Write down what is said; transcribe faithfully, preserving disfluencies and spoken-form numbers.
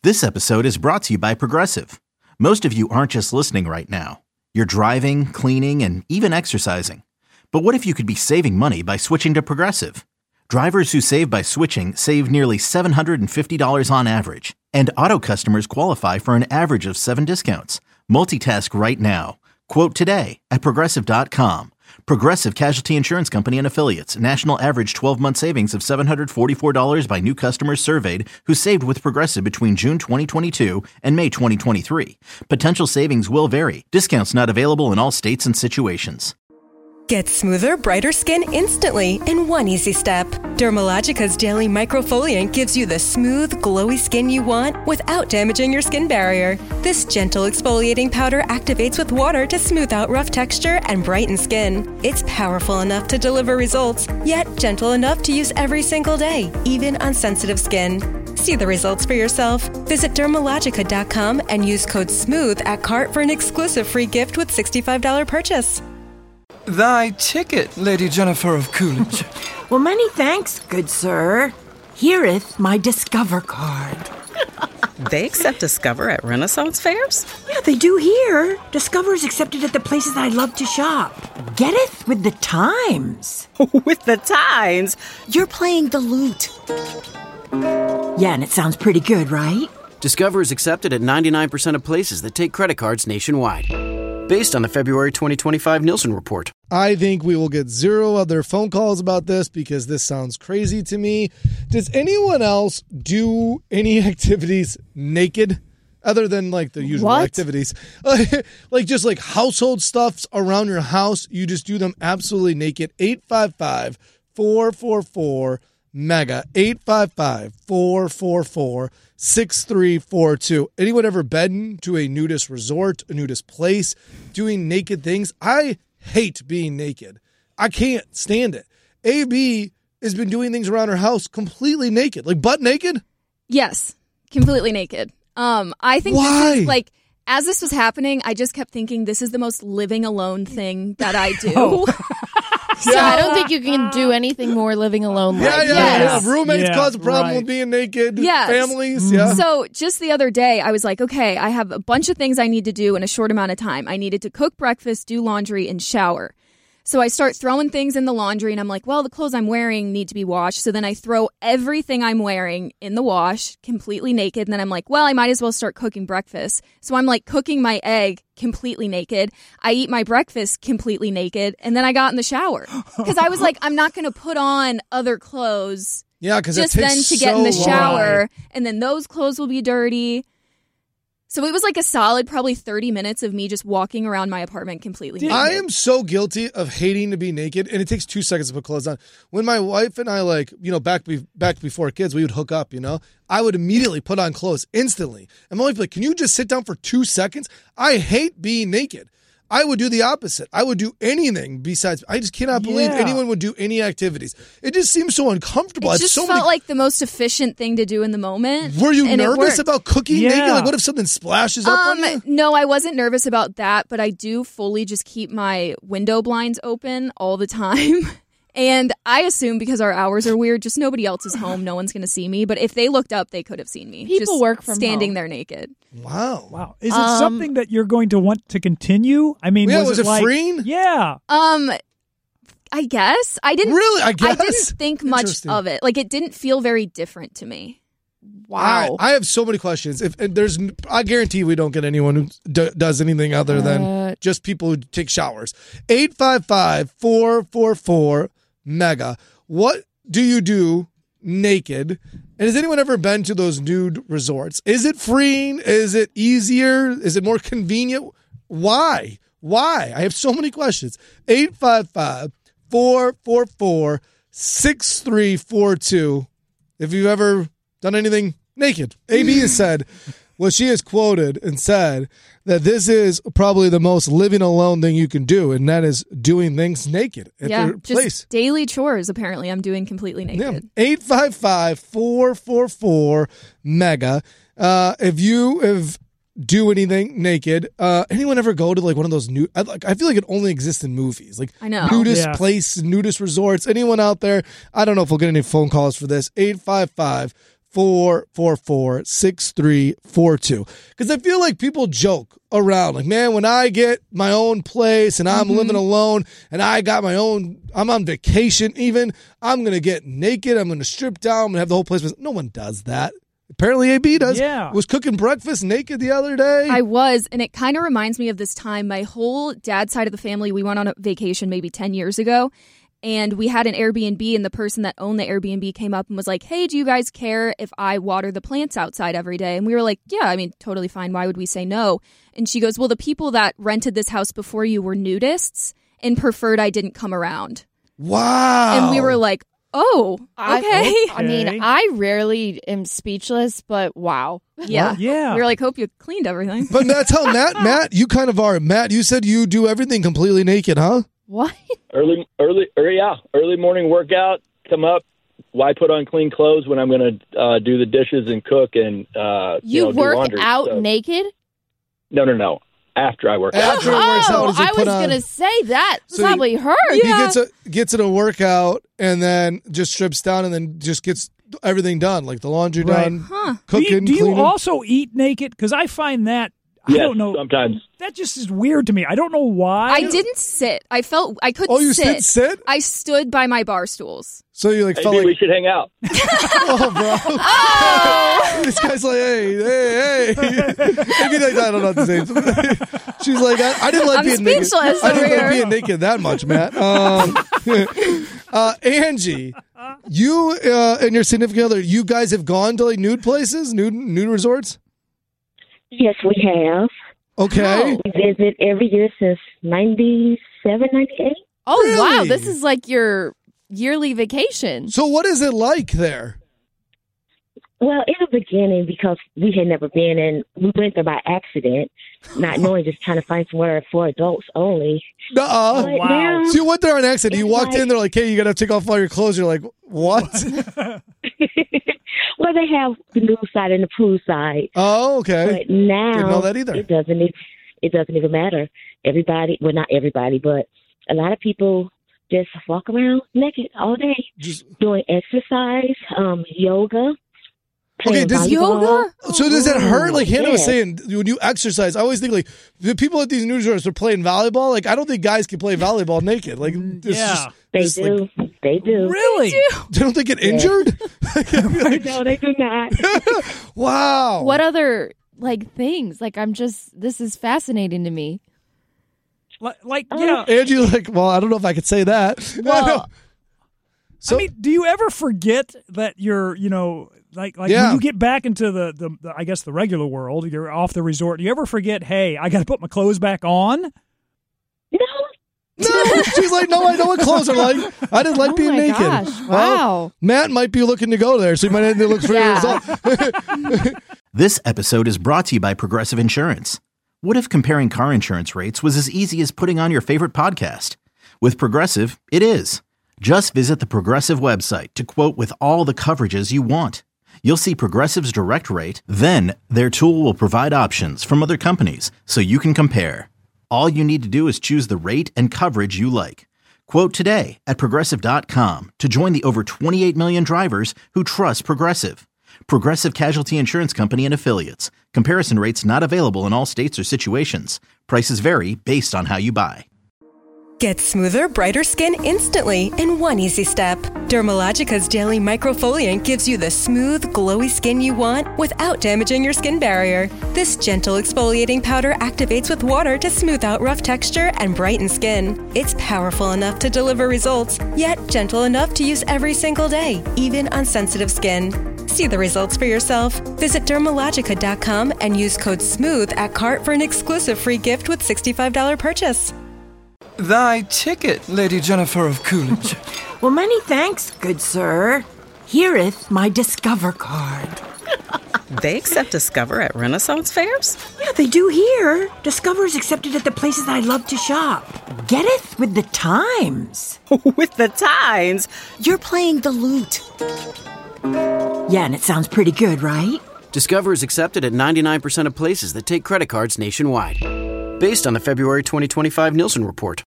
This episode is brought to you by Progressive. Most of you aren't just listening right now. You're driving, cleaning, and even exercising. But what if you could be saving money by switching to Progressive? Drivers who save by switching save nearly seven hundred fifty dollars on average. And auto customers qualify for an average of seven discounts. Multitask right now. Quote today at Progressive dot com. Progressive Casualty Insurance Company and Affiliates. National average twelve-month savings of seven hundred forty-four dollars by new customers surveyed who saved with Progressive between June twenty twenty-two and May twenty twenty-three. Potential savings will vary. Discounts not available in all states and situations. Get smoother, brighter skin instantly in one easy step. Dermalogica's Daily Microfoliant gives you the smooth, glowy skin you want without damaging your skin barrier. This gentle exfoliating powder activates with water to smooth out rough texture and brighten skin. It's powerful enough to deliver results, yet gentle enough to use every single day, even on sensitive skin. See the results for yourself. Visit Dermalogica dot com and use code SMOOTH at cart for an exclusive free gift with sixty-five dollars purchase. Thy ticket, Lady Jennifer of Coolidge. Well, many thanks, good sir. Hereeth my Discover card. They accept Discover at Renaissance fairs? Yeah, they do here. Discover is accepted at the places I love to shop. Getteth with the times. With the times? You're playing the lute. Yeah, and it sounds pretty good, right? Discover is accepted at ninety-nine percent of places that take credit cards nationwide. Based on the February twenty twenty-five Nielsen report. I think we will get zero other phone calls about this because this sounds crazy to me. Does anyone else do any activities naked other than like the usual what? activities? Like just like household stuffs around your house. You just do them absolutely naked. eight five five, four four four, MEGA. eight five five, four four four, six three four two. Anyone ever been to a nudist resort, a nudist place, doing naked things? I hate being naked. I can't stand it. A B has been doing things around her house completely naked, like butt naked. Yes, completely naked. Um, I think Why? This is like, as this was happening, I just kept thinking this is the most living alone thing that I do. Oh. So yeah. I don't think you can do anything more living alone. Yeah, like yeah, yes. yeah. Roommates yeah, cause a problem right. with being naked. Yes. Families, yeah. So just the other day, I was like, okay, I have a bunch of things I need to do in a short amount of time. I needed to cook breakfast, do laundry, and shower. So I start throwing things in the laundry, and I'm like, well, the clothes I'm wearing need to be washed. So then I throw everything I'm wearing in the wash, completely naked. And then I'm like, well, I might as well start cooking breakfast. So I'm like cooking my egg completely naked. I eat my breakfast completely naked. And then I got in the shower because I was like, I'm not going to put on other clothes. Yeah, because just then to get in the long. shower. And then those clothes will be dirty. So it was like a solid probably thirty minutes of me just walking around my apartment completely naked. I am so guilty of hating to be naked, and it takes two seconds to put clothes on. When my wife and I, like, you know, back be- back before kids, we would hook up, you know? I would immediately put on clothes instantly. And my wife would be like, can you just sit down for two seconds? I hate being naked. I would do the opposite. I would do anything besides. I just cannot believe Yeah. anyone would do any activities. It just seems so uncomfortable. It I have just so felt many... like the most efficient thing to do in the moment. Were you and it nervous worked. about cooking Yeah. naked? Like, what if something splashes up Um, on you? no, I wasn't nervous about that, but I do fully just keep my window blinds open all the time. And I assume because our hours are weird, just nobody else is home. No one's going to see me. But if they looked up, they could have seen me. People just work from standing home. there naked. Wow. Wow. Is it Um, something that you're going to want to continue? I mean, Yeah, was, was it it like, freeing? Yeah. Um, I guess I didn't Really? I I guess? didn't think much Interesting. of it. Like it didn't feel very different to me. Wow. I, I have so many questions. If and there's, I guarantee we don't get anyone who d- does anything other than Uh, just people who take showers. eight five five, four four four, MEGA. What do you do naked? And has anyone ever been to those nude resorts? Is it freeing? Is it easier? Is it more convenient? Why? Why? I have so many questions. eight five five, four four four, six three four two. If you've ever done anything naked. A B has said, well, she has quoted and said that this is probably the most living alone thing you can do, and that is doing things naked at yeah, their just place. daily chores. Apparently, I'm doing completely naked. Yeah. eight five five, four four four, MEGA. Uh, if you have do anything naked, uh, anyone ever go to like one of those nude? I, like, I feel like it only exists in movies, like I know. nudist Yeah. place, nudist resorts. Anyone out there? I don't know if we'll get any phone calls for this. eight five five, four four four, six three four two. Because I feel like people joke around, like, man, when I get my own place and I'm mm-hmm. living alone and I got my own, I'm on vacation even, I'm going to get naked, I'm going to strip down, I'm going to have the whole place. No one does that. Apparently A B does. Yeah. Was cooking breakfast naked the other day. I was, and it kind of reminds me of this time. My whole dad's side of the family, we went on a vacation maybe ten years ago, and we had an Airbnb, and the person that owned the Airbnb came up and was like, hey, do you guys care if I water the plants outside every day? And we were like, yeah, I mean, totally fine. Why would we say no? And she goes, well, the people that rented this house before you were nudists and preferred I didn't come around. Wow. And we were like, oh, okay. I, I mean, I rarely am speechless, but wow. Yeah. Yeah. We were like, hope you cleaned everything. But that's how Matt, Matt, you kind of are. Matt, you said you do everything completely naked, huh? What? Early, early, or yeah, early morning workout, come up. Why put on clean clothes when I'm going to uh, do the dishes and cook and, uh, you, You know, do work laundry, out so. naked? No, no, no. After I work out. After it works out, Oh, does he I put was on- going to say that So probably hurt. He gets a gets in a workout and then just strips down and then just gets everything done, like the laundry Right. done, Huh. cooking, do you, do you cleaning. also eat naked? Because I find that, I Yes, don't know. sometimes. That just is weird to me. I don't know why. I didn't sit. I felt I couldn't Oh, you sit. did sit? I stood by my bar stools. So you like Maybe felt like, we should hang out. oh, bro. Oh! This guy's like, hey, hey, hey. Maybe like, I don't know what to say. She's like, I, I didn't like I'm being naked. speechless I didn't over like here. being naked that much, Matt. Um, uh, Angie, you uh, and your significant other, you guys have gone to like nude places, nude nude resorts? Yes, we have. Okay. We visit every year since ninety-seven, ninety-eight. Oh, Really? wow. This is like your yearly vacation. So what is it like there? Well, in the beginning, because we had never been, and we went there by accident, not knowing, just trying to find somewhere for adults only. Nuh-uh. But now- So you went there on accident. You It's walked like- in, they're like, hey, you got to take off all your clothes. You're like, what? Well, they have the nude side and the pool side. Oh, okay. But now Didn't know that either. it doesn't. It, it doesn't even matter. Everybody, well, not everybody, but a lot of people just walk around naked all day, Just doing exercise, um, yoga. Okay, playing does volleyball. So does it hurt? Like Hannah was Yes. saying, when you exercise, I always think like the people at these news resorts are playing volleyball. Like I don't think guys can play volleyball naked. Like this yeah. just, They this, do. like, They do. Really? they don't think get injured. No, they do not. Wow. What other like things? Like I'm just this is fascinating to me. Like, like yeah. Angie, like, well, I don't know if I could say that. Well, So- I mean, do you ever forget that you're, you know, like like Yeah. when you get back into the, the, the I guess the regular world, you're off the resort. Do you ever forget, hey, I got to put my clothes back on? No. No, she's like, no, I know what clothes are like. I didn't like Oh being my naked. gosh, Well, wow. Matt might be looking to go there, so he might have to look for Yeah. yourself. This episode is brought to you by Progressive Insurance. What if comparing car insurance rates was as easy as putting on your favorite podcast? With Progressive, it is. Just visit the Progressive website to quote with all the coverages you want. You'll see Progressive's direct rate, then their tool will provide options from other companies so you can compare. All you need to do is choose the rate and coverage you like. Quote today at Progressive dot com to join the over twenty-eight million drivers who trust Progressive. Progressive Casualty Insurance Company and Affiliates. Comparison rates not available in all states or situations. Prices vary based on how you buy. Get smoother, brighter skin instantly in one easy step. Dermalogica's Daily Microfoliant gives you the smooth, glowy skin you want without damaging your skin barrier. This gentle exfoliating powder activates with water to smooth out rough texture and brighten skin. It's powerful enough to deliver results, yet gentle enough to use every single day, even on sensitive skin. See the results for yourself. Visit Dermalogica dot com and use code SMOOTH at cart for an exclusive free gift with sixty-five dollars purchase. Thy ticket, Lady Jennifer of Coolidge. Well, many thanks, good sir. Hereeth my Discover card. They accept Discover at Renaissance fairs? Yeah, they do here. Discover's accepted at the places I love to shop. Getteth with the times. With the times? You're playing the lute. Yeah, and it sounds pretty good, right? Discover is accepted at ninety-nine percent of places that take credit cards nationwide. Based on the February twenty twenty-five Nielsen report.